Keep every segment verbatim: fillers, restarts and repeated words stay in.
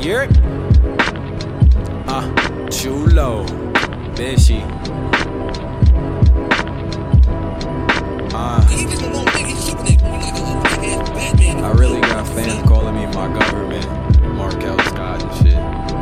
You're uh, chulo, bitchy. Uh, I really got fans calling me my government, Markel Scott and shit.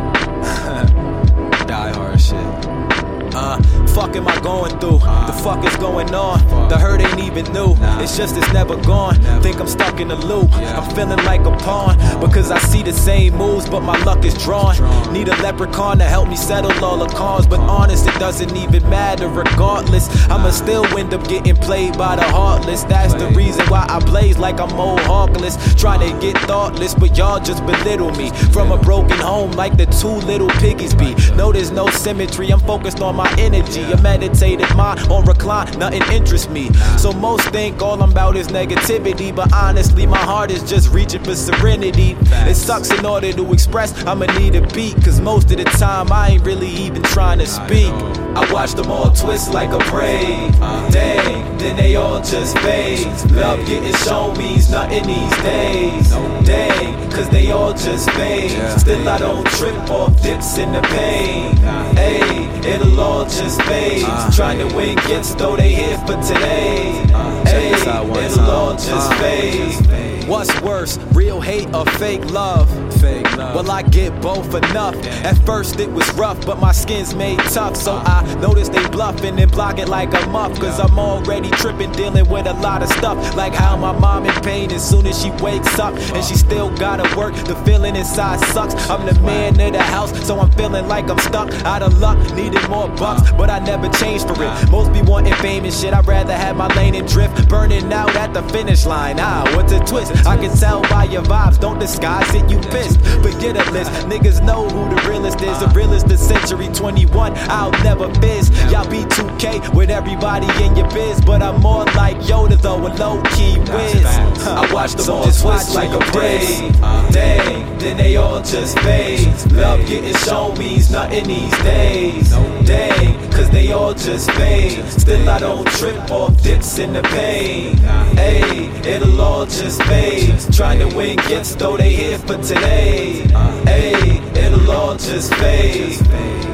Die hard shit. Uh, fuck am I going through? Uh, the fuck is going on? Fuck. The hurt ain't even new. Nah. It's just it's never gone. Never. Think I'm stuck in a loop. Yeah. I'm feeling like a pawn because I see the same moves, but my luck is drawn. Strong. Need a leprechaun to help me settle all the cons. But honest, it doesn't even matter regardless. Nah. I'ma still end up getting played by the heartless. That's Play. the reason why I blaze like I'm old heartless. Trying to get thoughtless, but y'all just belittle me. From a broken home like the two little piggies be. No, there's no symmetry. I'm focused on my energy, a meditated mind on recline, nothing interests me. So most think all I'm about is negativity, but honestly my heart is just reaching for serenity. It sucks in order to express, I'ma need a beat, cause most of the time I ain't really even trying to speak. I watch them all twist like a braid. Dang, then they all just fade. Love getting shown means nothing these days. Dang, cause they all just fade. Still I don't trip off dips in the pain. Hey, it'll all just fade. Trying to win gets though they here for today. Hey, it'll all just fade. What's worse, real hate or fake love? Fake love. Well, I get both enough. At first it was rough, but my skin's made tough. So I noticed they bluffing and blocking like a muff. Cause I'm already tripping, dealing with a lot of stuff. Like how my mom in pain as soon as she wakes up. And she still gotta work, the feeling inside sucks. I'm the man of the house, so I'm feeling like I'm stuck. Out of luck, needed more bucks, but I never changed for it. Most be wanting fame and shit, I'd rather have my lane and drift. Burning out at the finish line, ah, what's a twist? I can tell by your vibes, don't disguise it, you pissed. Forget a list, niggas know who the realest is. The realest the century twenty-one, I'll never fizz. Y'all be two K with everybody in your biz, but I'm more like Yoda though, a low-key whiz. I watch them all twist like a braid. Dang, then they all just fade. Love getting shown means nothing these days. Dang, cause they all just fade. Still I don't trip off dips in the pain. Hey, it'll all just fade. Trying to win gets though they here for today. Hey, it'll all just fade.